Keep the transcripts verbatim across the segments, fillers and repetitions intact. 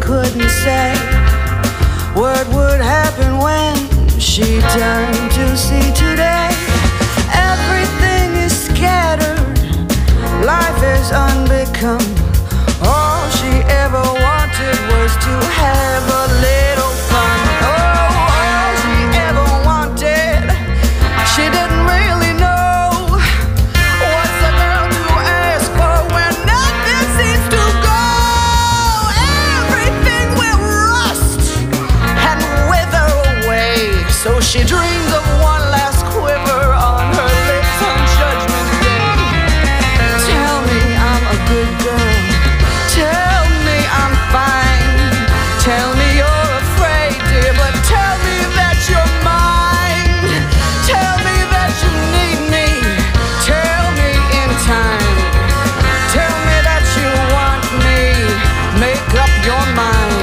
couldn't say. What would happen when she turned to see today? Everything is scattered, life is unbecome. All she ever wanted was to have a little fun. Oh, all she ever wanted, she didn't really know. What's a girl to ask for when nothing seems to go? Everything will rust and wither away. So she dreams of one last quiver on her lips on Judgment Day. Tell me I'm a good girl. Tell me I'm fine. Tell me you're afraid, dear, but tell me that you're mine. Tell me that you need me. Tell me in time. Tell me that you want me. Make up your mind.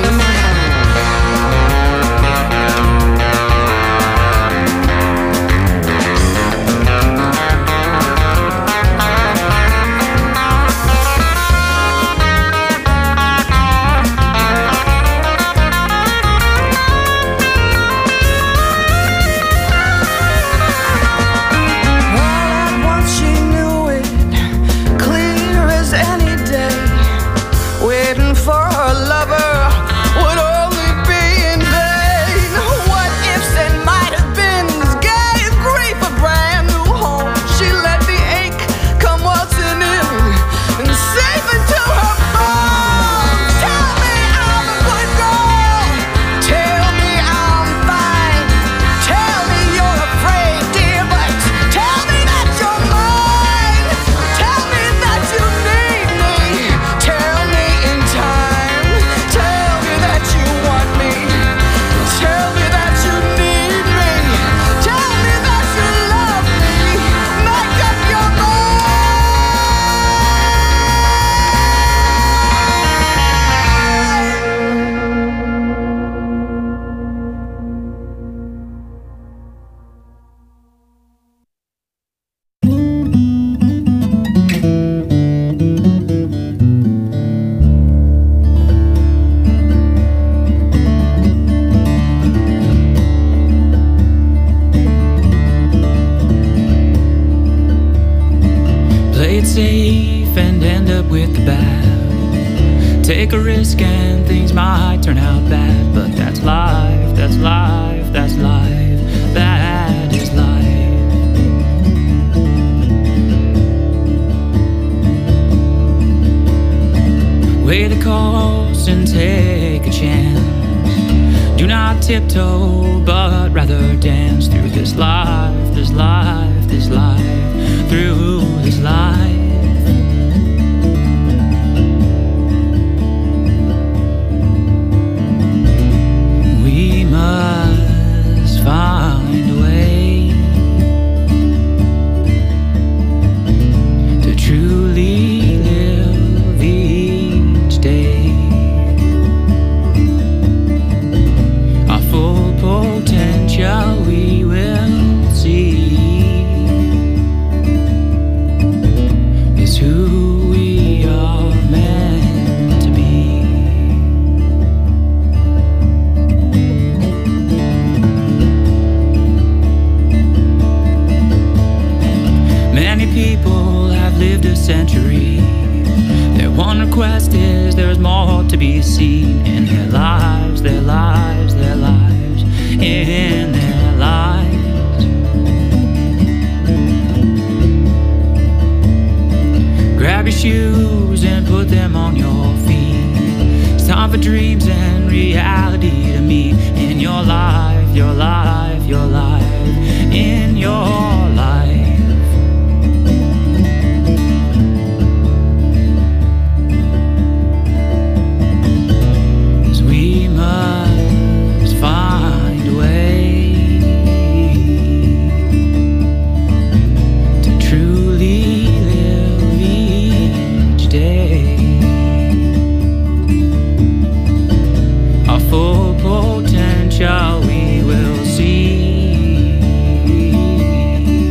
Waiting for her lover would only be in vain. What ifs and might have beens gave grief a brand new home. She let the ache come waltzing in and save it to her bones. Tell me I'm a good girl. Tell me I'm fine. Tell me you're afraid, dear, but tell me that you're mine. Tell me that you need me. Tell me in time. Tell me that you want me. Tell me that you need me. Tell me that you love me. Make up your Play it safe and end up with the bad. Take a risk and things might turn out bad, but that's life, that's life, that's life, that is life. Weigh the cost and take a chance. Do not tiptoe, but rather dance through this life, this life, this life, through this life. We must find a way to truly live each day. Our full potential we will see. Is who we are meant to be. Many people have lived a century. Their one request is there's more to be seen in their lives, their lives, their lives, in their lives. Grab your shoes and put them on your feet. It's time for dreams and reality to meet in your life, your life, your life, in your life. Shall we will see.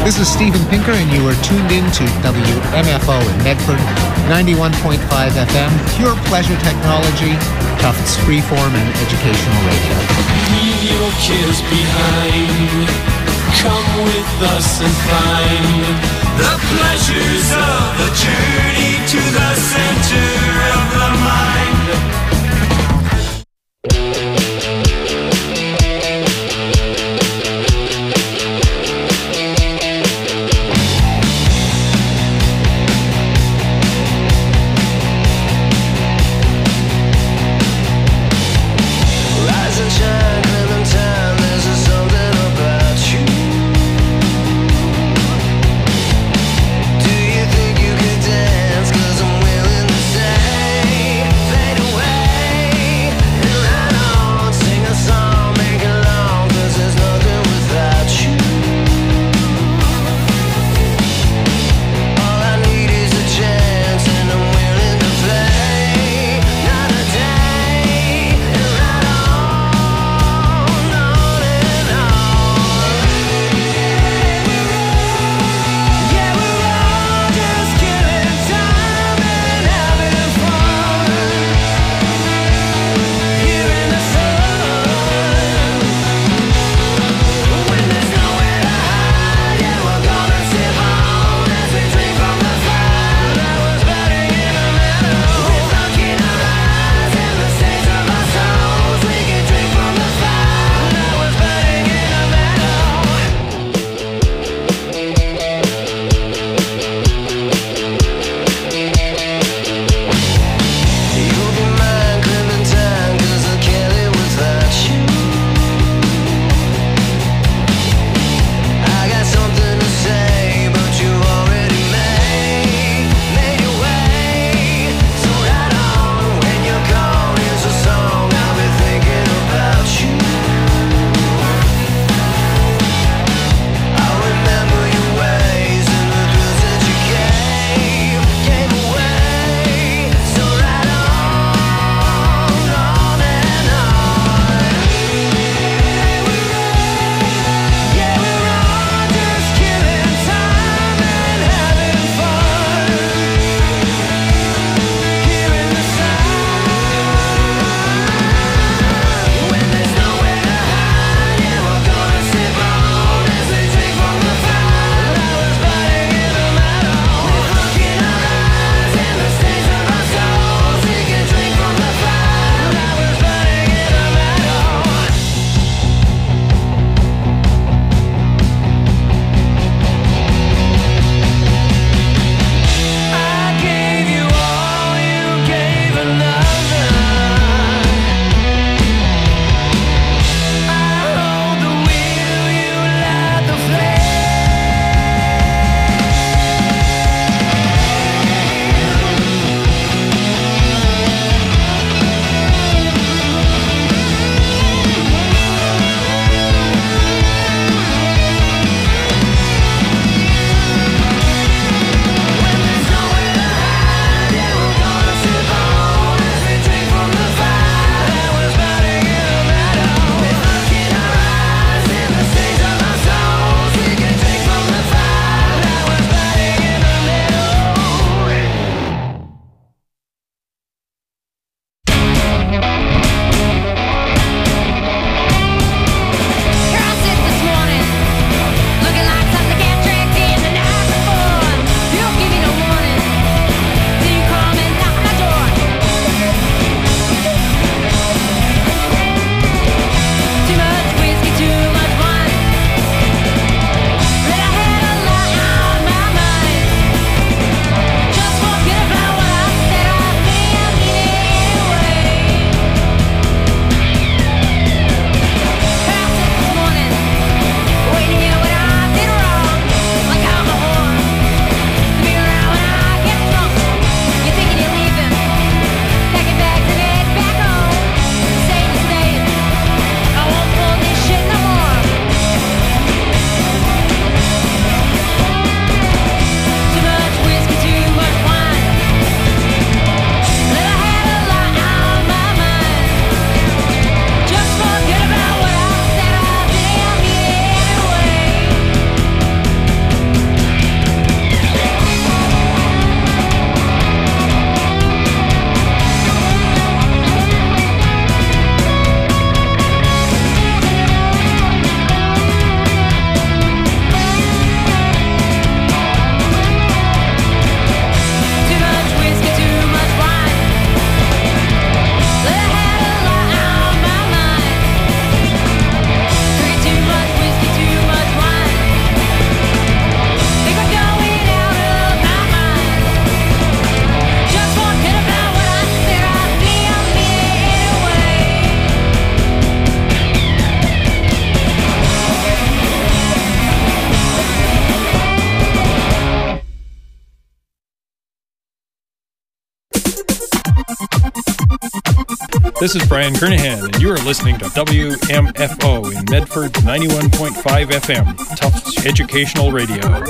This is Steven Pinker, and you are tuned in to W M F O in Medford, ninety-one point five F M, pure pleasure technology, Tufts freeform and educational radio. Leave your cares behind. Come with us and find the pleasures of the journey to the center of the mind. Do you think you could dance? 'Cause I'm willing to say This is Brian Kernahan, and you are listening to W M F O in Medford ninety-one point five F M, Tufts Educational Radio.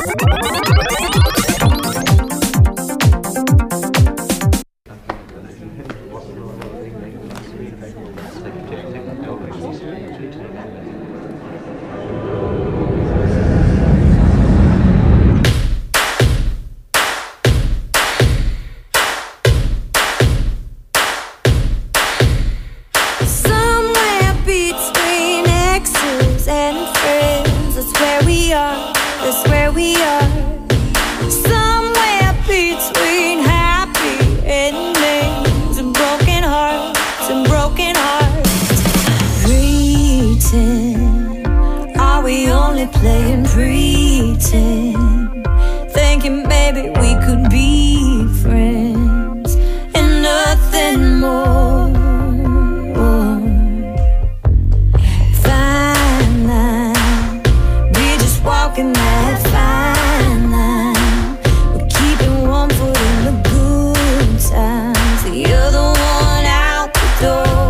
Playing pretend, thinking maybe we could be friends and nothing more. Fine line, we're just walking that fine line. We're keeping one foot in the good times, the other one out the door.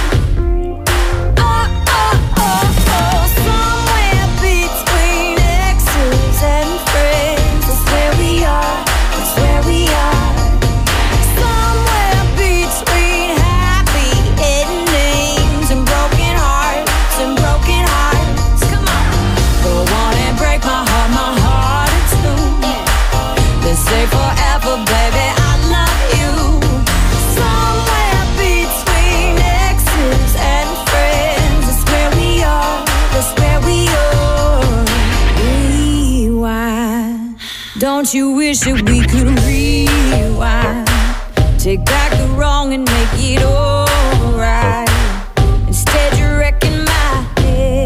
Don't you wish that we could rewind, take back the wrong and make it alright? Instead you're wrecking my head.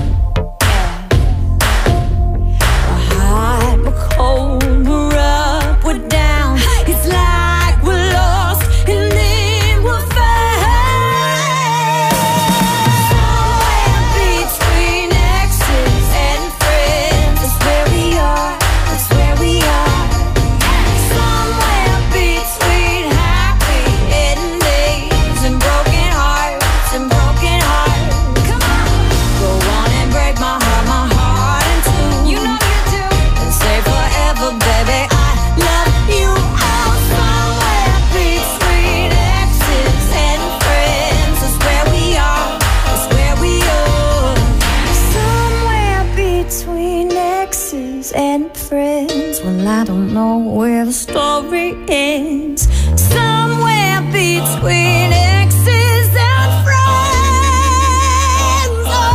We're hot, we're cold, we're up, we're down. It's like we're lost and then we're found. Somewhere between exes and friends, that's where we are. That's where we are. Somewhere between happy endings and broken hearts and broken hearts. Come on, go on and break my heart, my heart in two. You know you do. And say forever, baby, I love you. Oh, somewhere between exes and friends. That's where we are. That's where we are. Somewhere between exes and friends. Well, I don't know where the story ends. Somewhere between exes and friends. Oh.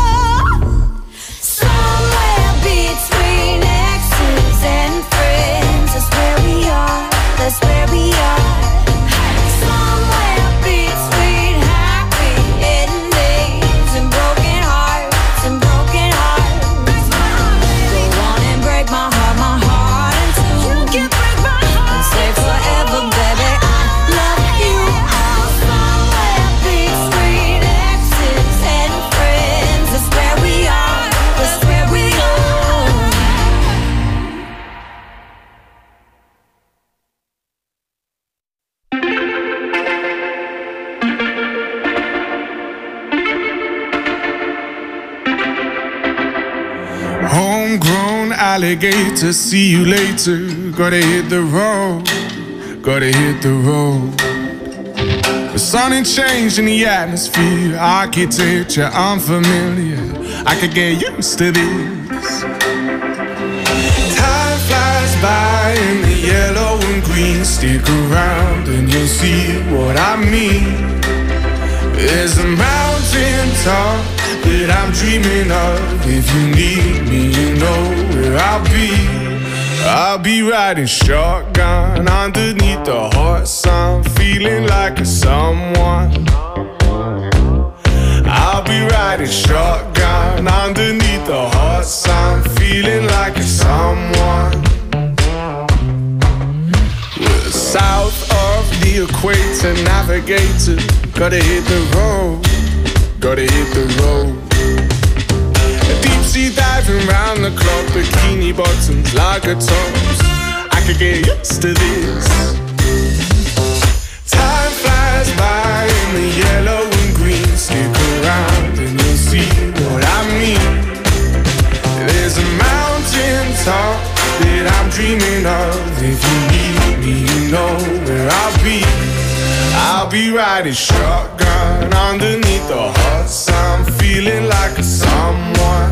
Somewhere between exes and friends. That's where we are. That's where we are. Somewhere between happy endings and broken hearts and broken hearts. Go on and break my heart, my heart in two. You can break my heart and say forever, baby, I love you. Oh, somewhere between exes and friends. That's where we are. That's where we are. Homegrown alligator, see you later. Gotta hit the road, gotta hit the road. The sun ain't changed in the atmosphere, architecture unfamiliar. I could get used to this. Time flies by in the yellow and green. Stick around and you'll see what I mean. There's a mountain top that I'm dreaming of. If you need me, you know where I'll be. I'll be riding shotgun underneath the hot sun, feeling like a someone. I'll be riding shotgun underneath the hot sun, feeling like a someone. We're south of the equator, navigator. Gotta hit the road, gotta hit the road. Deep sea diving round the clock, bikini bottoms, lager tops. I could get used to this. Time flies by in the yellow and green. Stick around and you'll see what I mean. There's a mountain top that I'm dreaming of. If you need me, you know where I'll be. I'll be riding shotgun underneath the hot sun, feeling like a someone.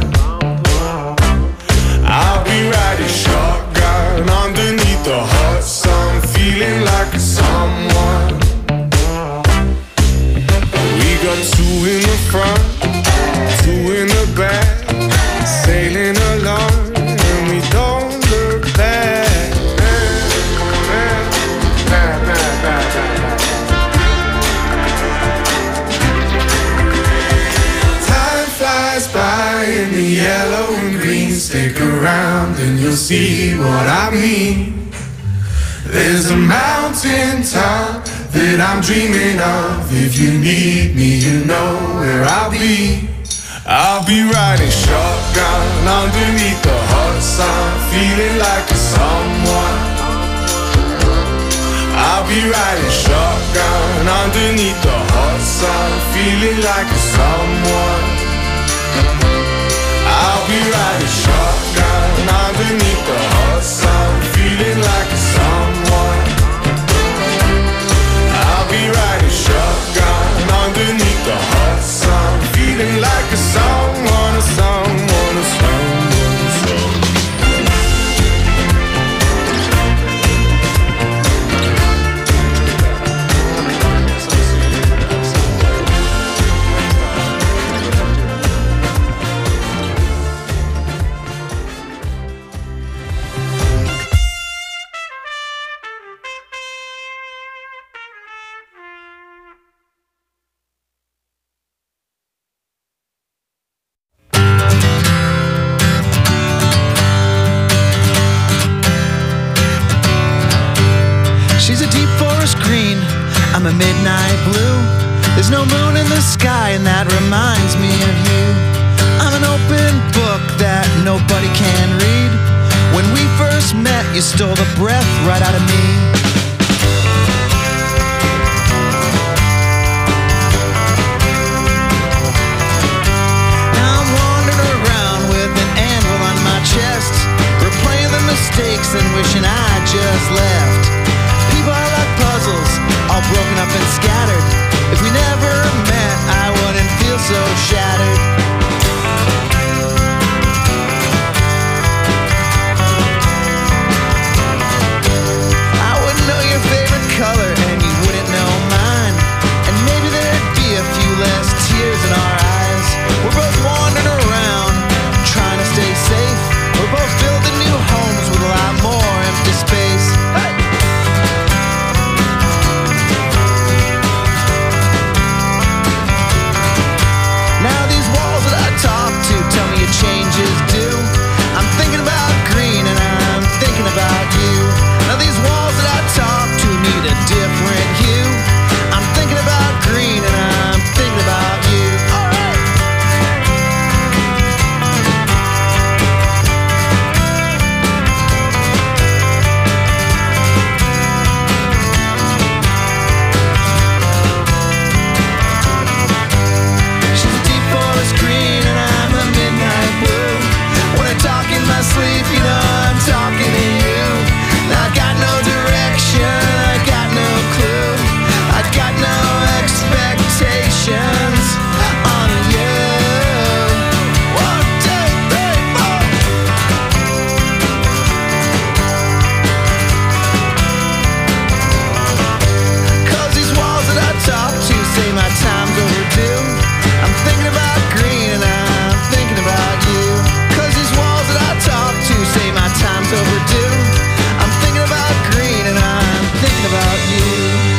I'll be riding shotgun underneath the hot sun, feeling like a someone. We got two in the front, two in the back, sailing along, and we don't look back. Time flies by in the yellow and green. Stick around and you'll see what I mean. There's a mountain top that I'm dreaming of. If you need me, you know where I'll be. I'll be riding shotgun underneath the hot sun, feeling like a someone. I'll be riding shotgun underneath the hot sun, feeling like a someone. I'll be riding shotgun underneath the hot sun, feeling like a someone. I'll be riding shotgun underneath the hot sun, feeling like a someone, a someone, a someone, a someone. She's a deep forest green, I'm a midnight blue. There's no moon in the sky and that reminds me of you. I'm an open book that nobody can read. When we first met, you stole the breath right out of me. Now I'm wandering around with an anvil on my chest, replaying the mistakes and wishing I just left. People are like puzzles, all broken up and scattered. If we never met, I wouldn't feel so shattered. I wouldn't know your favorite color and you wouldn't know mine. And maybe there'd be a few less tears in our eyes. We're both wandering around, trying to stay safe. We're both building new homes with a lot more empty space. Hey! Now these walls that I talk to tell me your changes do. I'm thinking about green and I'm thinking about you. Now these walls that I talk to need a different hue. I'm thinking about green and I'm thinking about you. All right. Green and I'm a midnight blue. When I talk in my sleep, you know I'm talking to you. I got no direction, I got no clue, I got no expectations on you. One, two, three, four. Cause these walls that I talk to say my time's overdue. I'm thinking about green and I'm thinking about you. Cause these walls that I talk to say my time's overdue. I'm thinking about green and I'm thinking about you.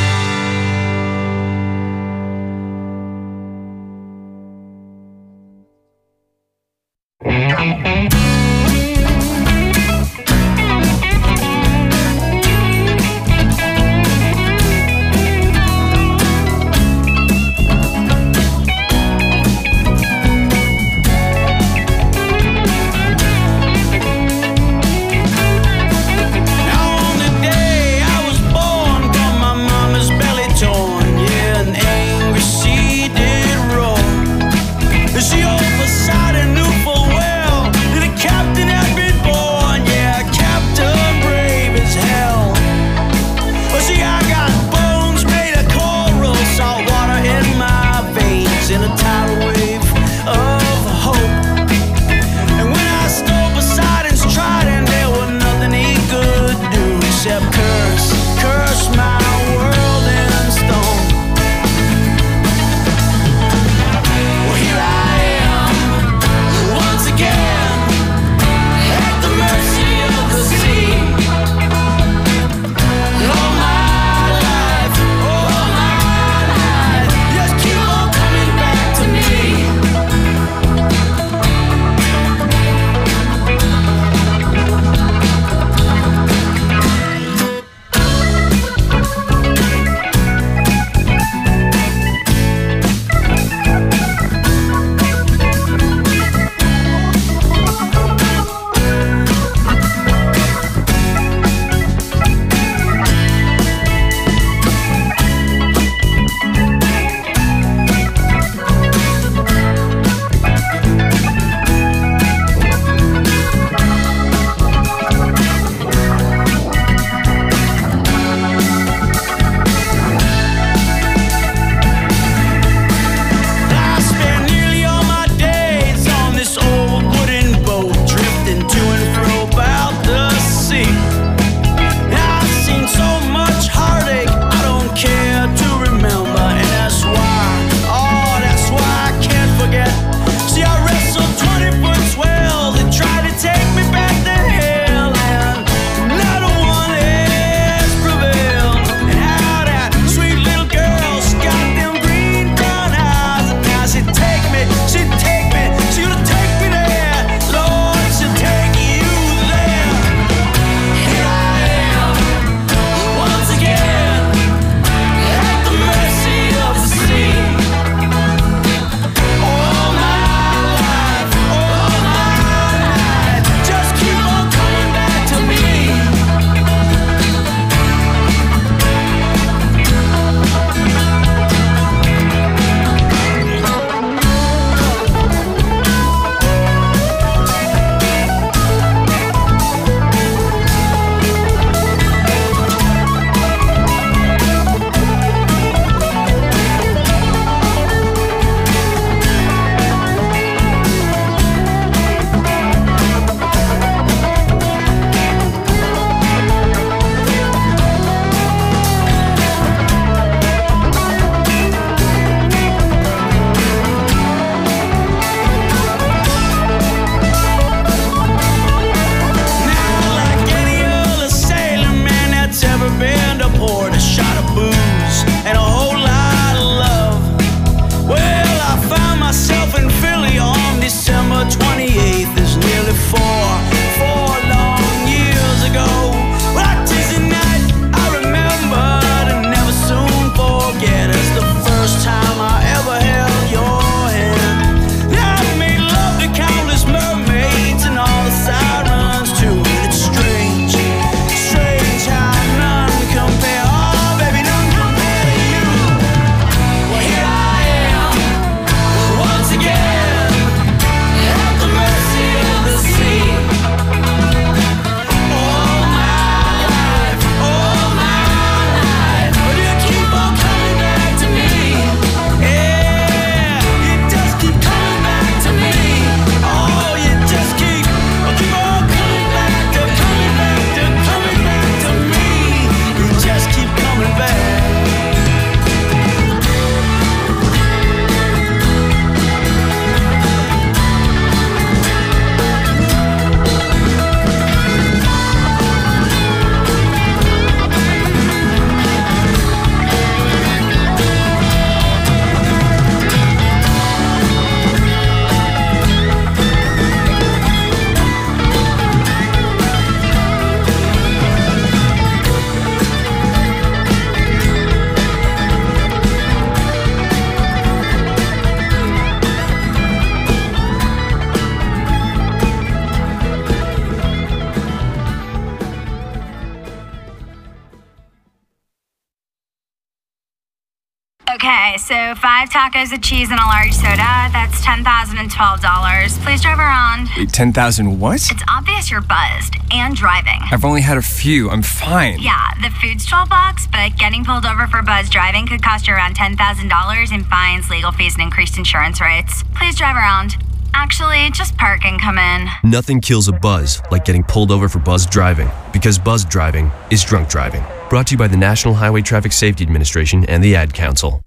Okay, so five tacos of cheese and a large soda. That's ten thousand twelve dollars. Please drive around. Wait, ten thousand what? It's obvious you're buzzed and driving. I've only had a few. I'm fine. Yeah, the food's twelve bucks, but getting pulled over for buzz driving could cost you around ten thousand dollars in fines, legal fees, and increased insurance rates. Please drive around. Actually, just park and come in. Nothing kills a buzz like getting pulled over for buzz driving, because buzz driving is drunk driving. Brought to you by the National Highway Traffic Safety Administration and the Ad Council.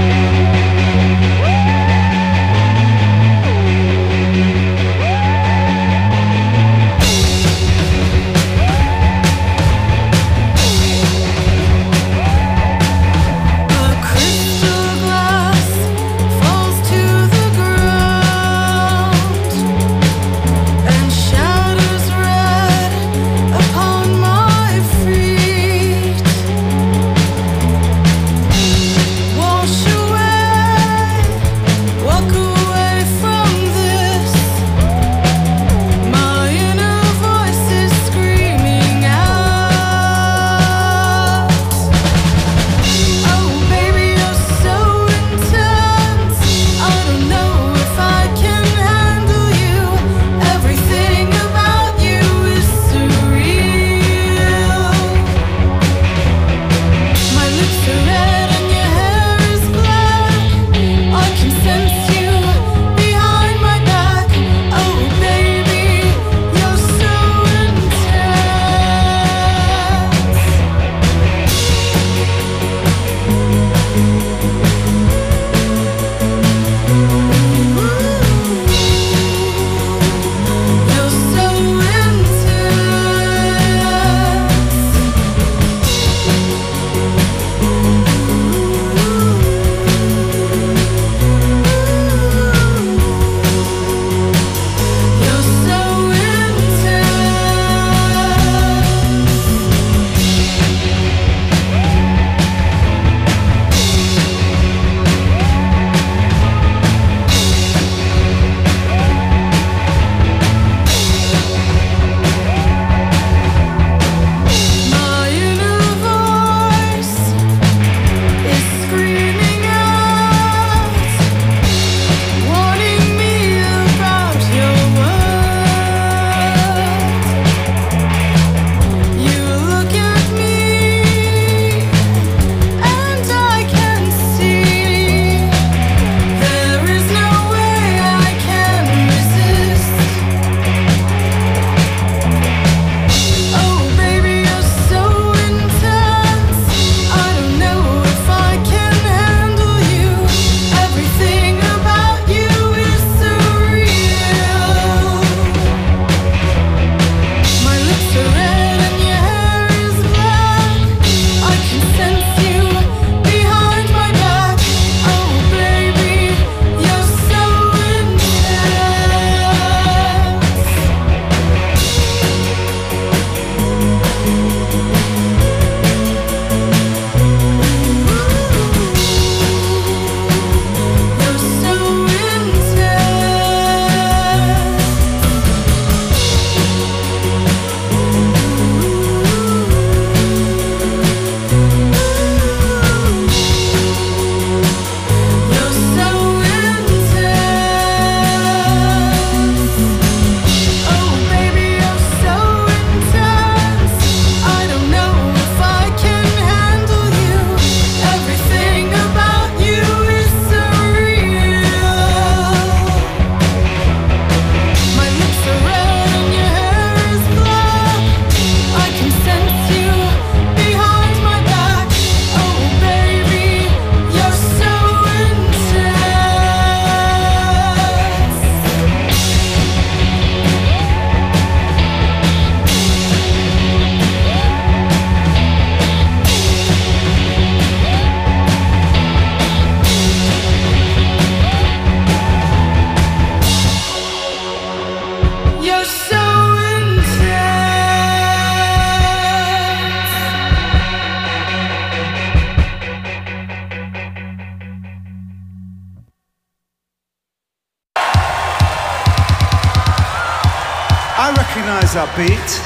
I recognize that beat.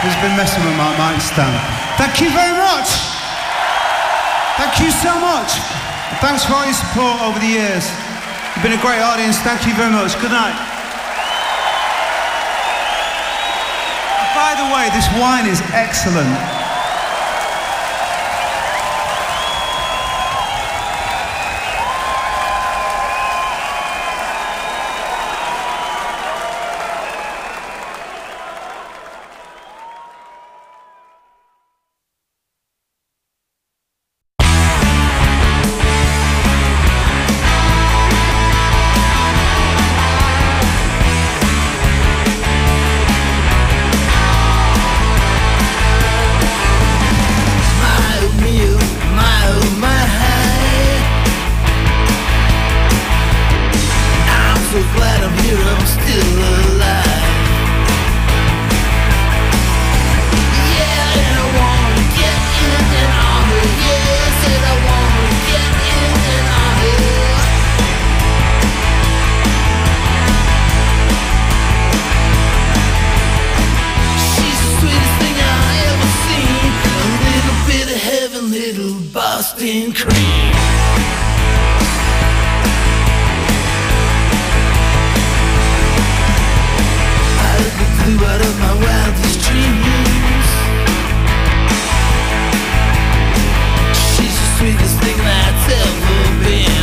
who's been messing with my mic stand. Thank you very much. Thank you so much. Thanks for all your support over the years. You've been a great audience. Thank you very much. Good night. By the way, this wine is excellent. Boston cream. I flew out of my wildest dreams. She's the sweetest thing that's ever been.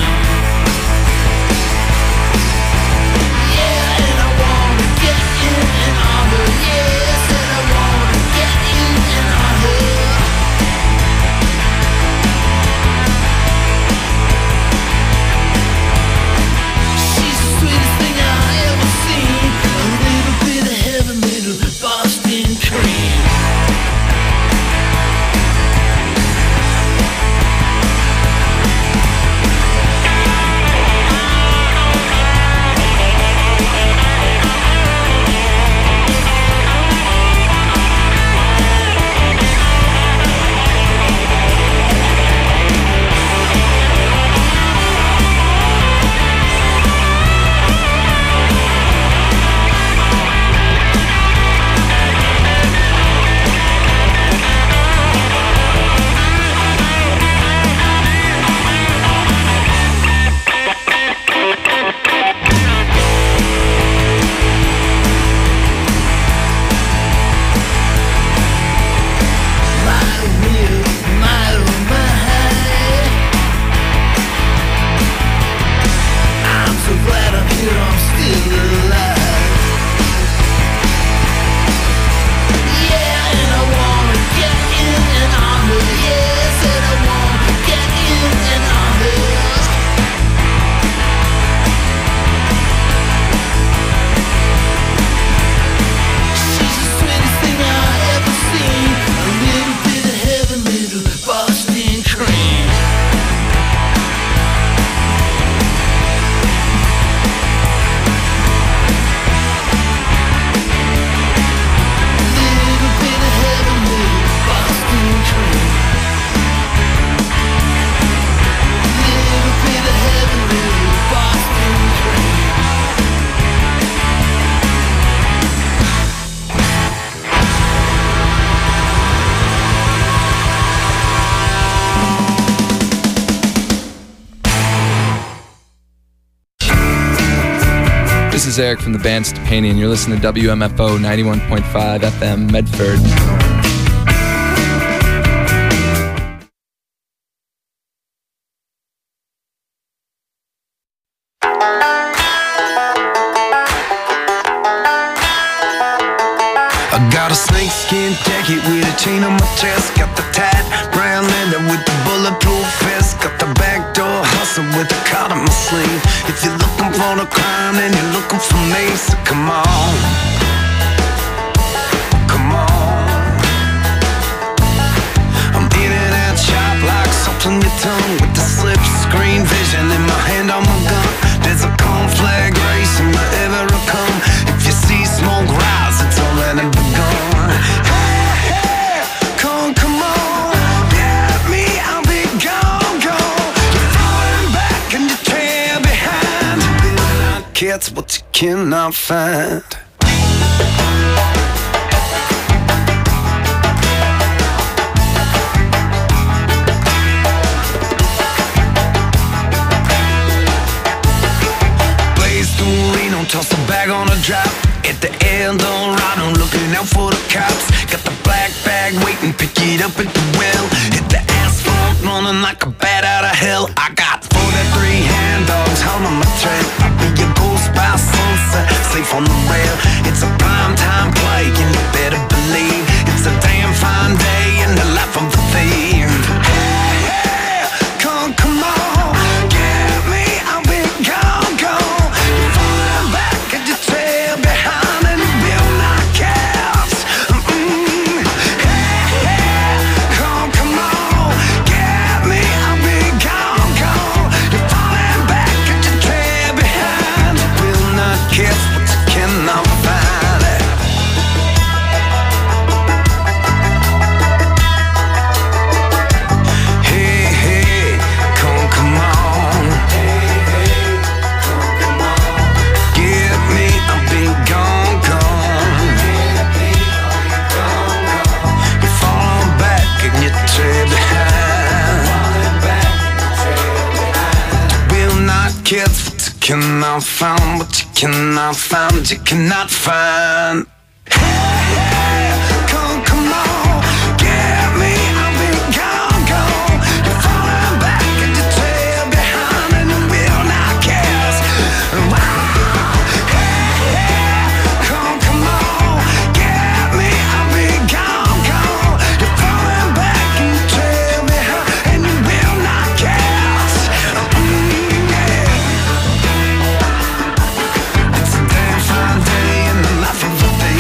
Yeah, and I wanna get in and on her. Yes, and I wanna get in and on her. This is Eric from the band Stepani, and you're listening to W M F O ninety-one point five F M Medford. I got a snakeskin jacket with a chain on my chest. Got the tight brown leather with the bulletproof vest. Got the backdoor hustle with the card on my sleeve. If you're looking for the crime, then you're looking for me. So come on, come on. I'm in and out sharp like salt on your tongue, with the slip screen vision in my hand on my gun. There's a conflag racing wherever I come. If you see smoke rise, it's already begun. Hey, hey, come, come on. Get me, I'll be gone, gone. You're falling back and you trail behind. Catch what you cannot find. toss the bag on a drop. At the Eldorado, looking out for the cops. Got the black bag waiting, pick it up at the well. Hit the asphalt, running like a bat out of hell. I got forty-three hand dogs on my trail. I'll be your ghost by sunset, safe on the rail. It's a prime time play, and you better believe it's a damn fine day in the life of the thief. Hey, hey, come, come on, get me, I'll be gone, gone. You're falling back at your trail behind, and you will not catch. Mm-mm. Hey, hey, come, come on, get me, I'll be gone, gone. You're falling back at your trail behind, you will not catch what you cannot find. Kids, what you cannot find, what you cannot find, you cannot find. Hey, hey, come, come on, get me, I'll be gone, gone. You're falling back at your trail behind, and you will not guess. Wow. Hey, hey, come, come on, get me, I'll be gone, gone. You're falling back at your trail behind, and you will not guess. Mm, yeah. It's a damn fine day in the life of a thief.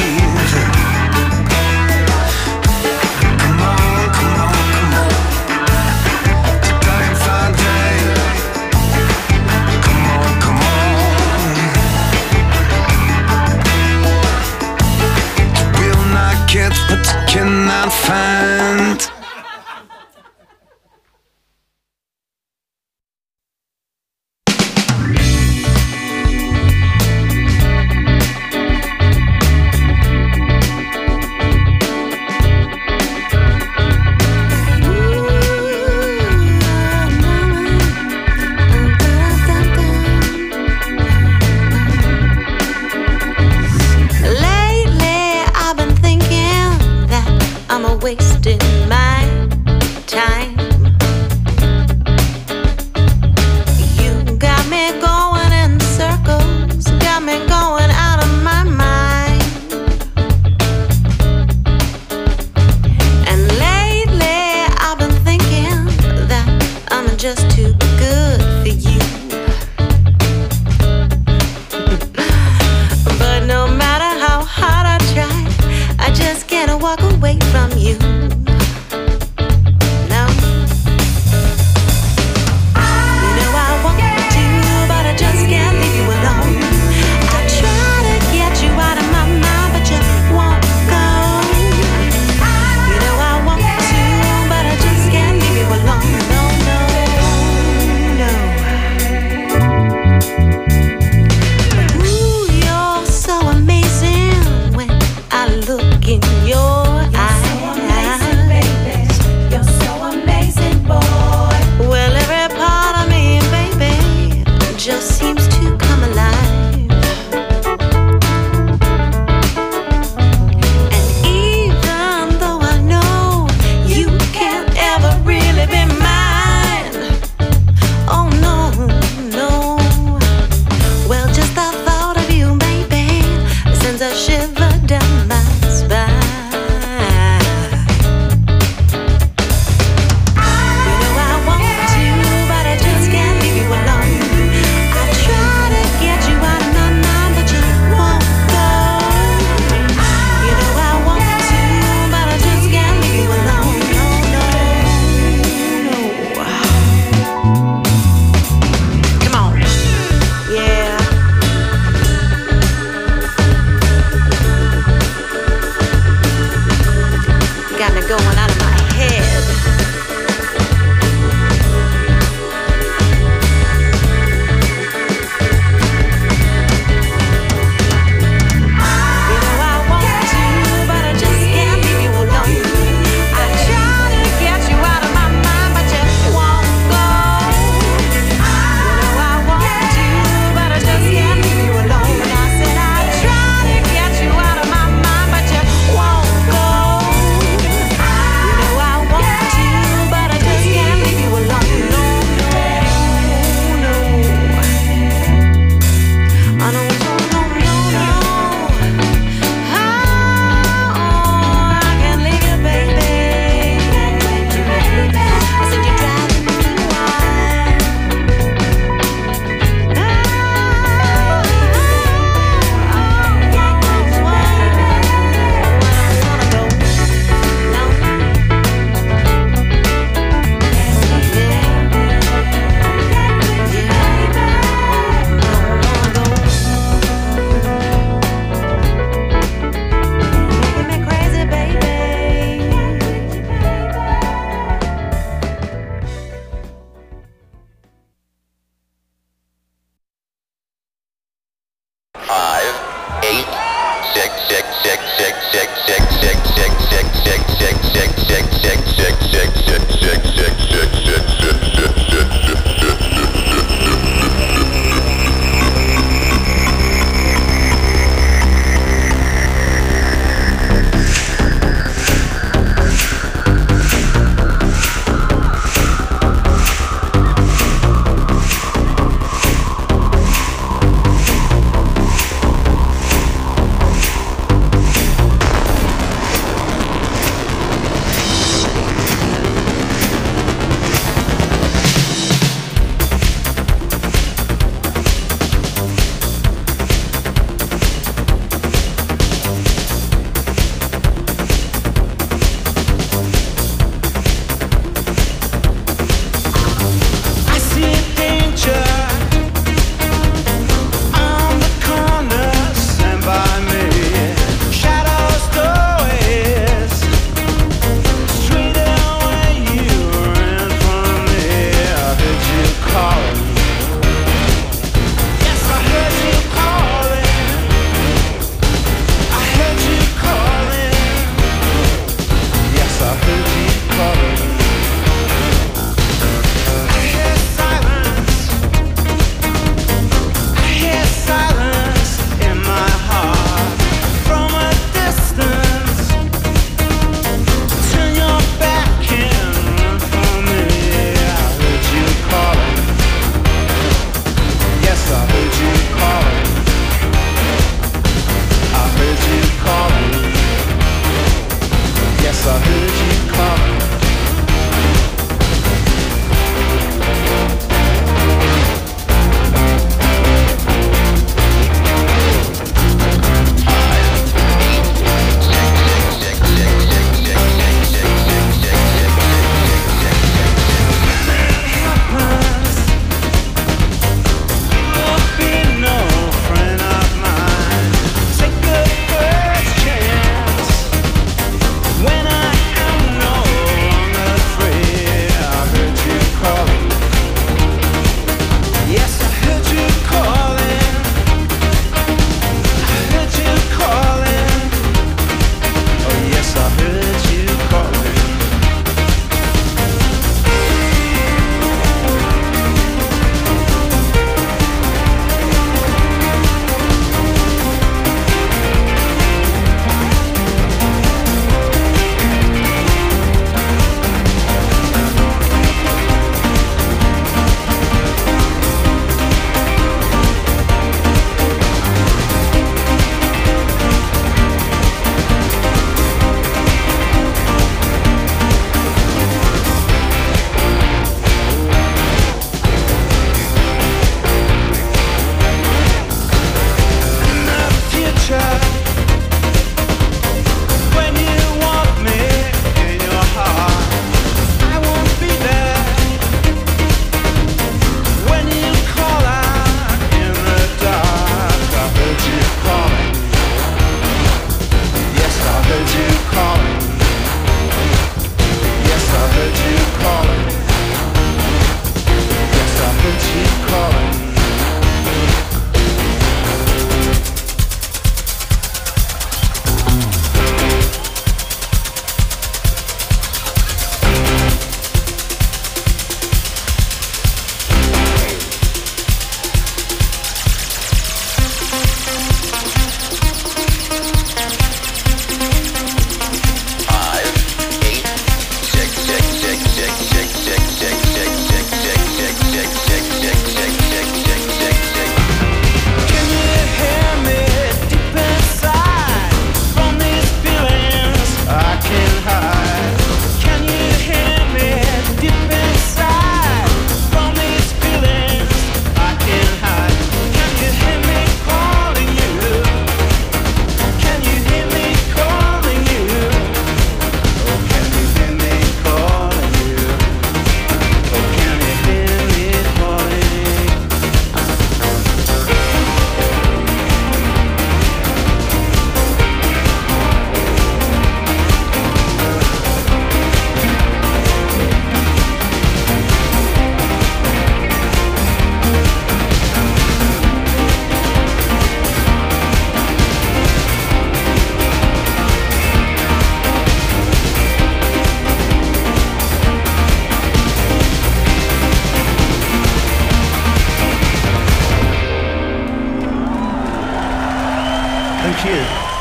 Thank you.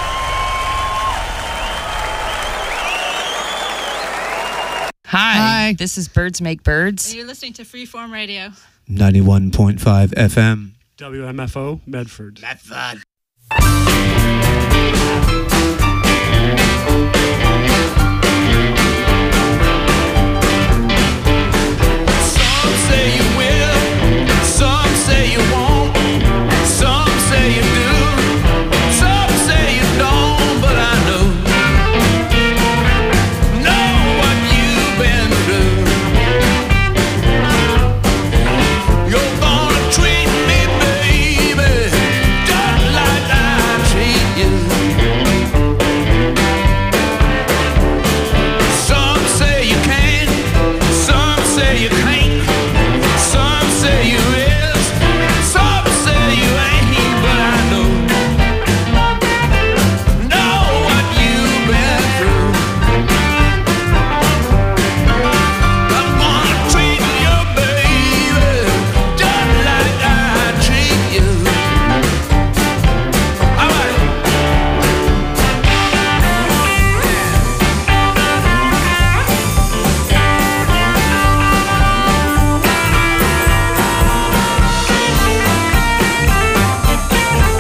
Hi. Hi. This is Birds Make Birds. And you're listening to Freeform Radio. ninety-one point five F M. W M F O, Medford. Medford.